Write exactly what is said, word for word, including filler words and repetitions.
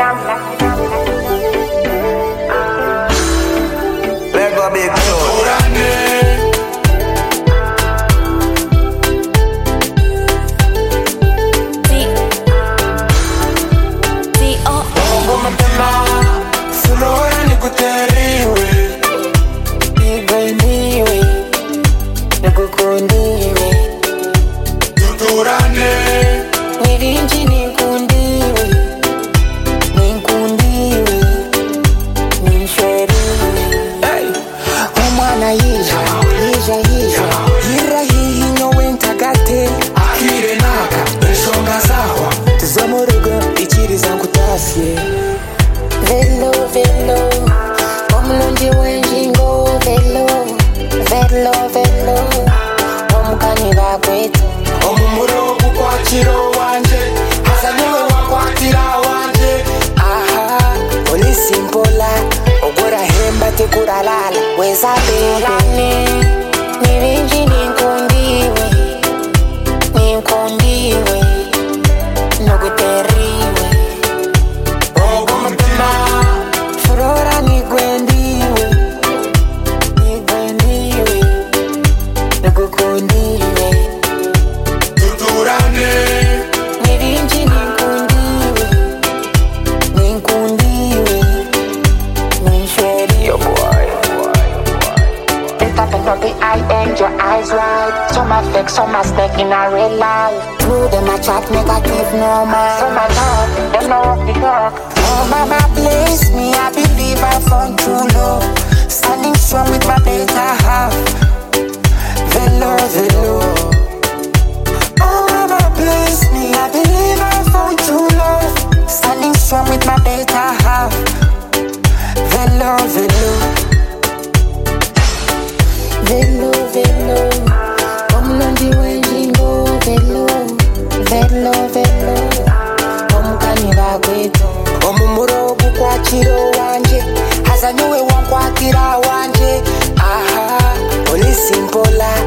Let go big Flora nikuteriwe, Nigoniwe, nikukuniwe, tuturane, nirinji nikundiwe, nikundiwe, nishweriwe. Umwana yija, yija yija, yira hihi nyowe ntagate, akire naka, ensonga zawa, tuza mu rugo ikiriza nkutafye. Velo, velo, omulungi w'enjingo, velo, velo, velo, omukani bakweta. omumuro gukwatiro wanje, hasa niwe wakwatira wanje. Aha, oli simpola, ogora hemba tekuralala, weza belane, nirinji ninkundiwe, ninkundiwe, noguteriwe. Flora nigwendiwe, nigwendiwe, nikukundiwe, Tuturane, nirinji ninkundiwe, ninkundiwe, nishweri. Yo boy, It's happened from the eye and your eyes wide. Some are fake, some are stuck in a real life. through them I chat negative no man. Some are not, them know what to talk. Oh mama bless me, I believe I found true love. Standing strong with my better half. Velo, velo. Oh mama bless me, I believe I found true love. Standing strong with my better half. Velo, velo. Velo, velo. Omulungi w'enjingo, velo, velo, velo. Omukani bakweta. Omumuro gukwatiro wanje, hasa niwe wankwatira wanje. Aha, oli simpola,